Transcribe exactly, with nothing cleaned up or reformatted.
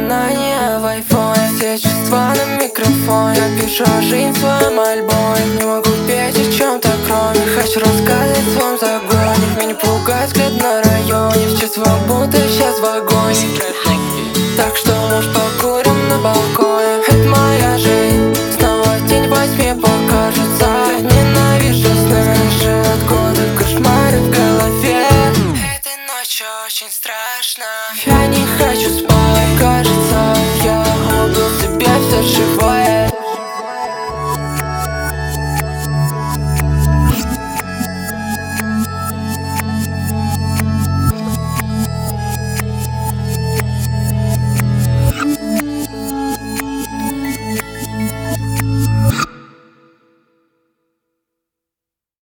воспоминания в айфоне, все чувства на микрофоне. Я пишу жизнь в своем альбоме, не могу петь о чем-то кроме. Хочу рассказать в своем загоне, меня пугает взгляд на районе. В чувство будто сейчас в вагоне. Так что, может, покурим на балконе? Это моя жизнь, снова день во тьме покажется. Ненавижу сны, же от года кошмары в голове. Этой ночью очень страшно, я не хочу спать. Кажется, я убил себя, все живет.